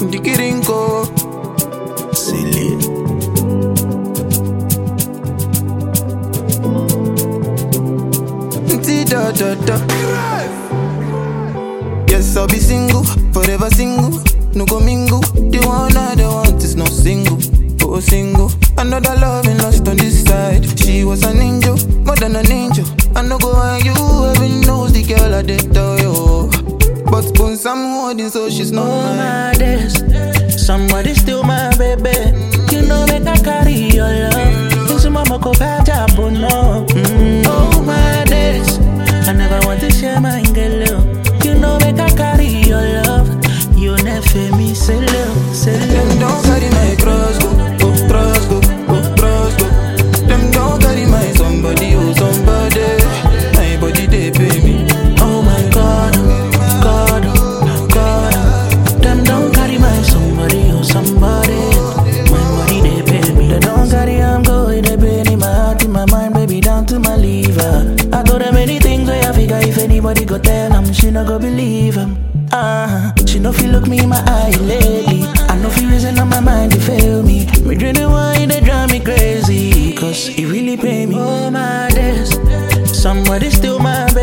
Dikirinko. Silly. Da da da. Yes, I'll be single, forever single. No go mingle. The one I don't want is no single. Oh, single. Another loving lost on this side. She was an angel, more than an angel. I no go on you, heaven knows the girl I did tell you. But spoons I'm holding, so she's not mine. My days, somebody steal my baby. You know make I carry your love. This mama go bad job, no. Oh my days, I never want to share my girl. You know make I carry your love. You never me say love, say love. Them don't carry my cross go, oh cross go, oh cross go. Them don't carry my somebody, oh somebody. My body they pay me. Oh my God, God, God. Them don't carry my somebody, oh somebody. My body they pay me. They don't carry I'm going, they pain in my heart, in my mind, baby down to my liver. I told them many things where I figure if anybody go tell them, she not go believe them. She no feel look me in my eye lately. I no feel reason on my mind to fail me. Me drink the wine they drive me crazy, cause it really pay me. Oh my days, somebody steal my baby.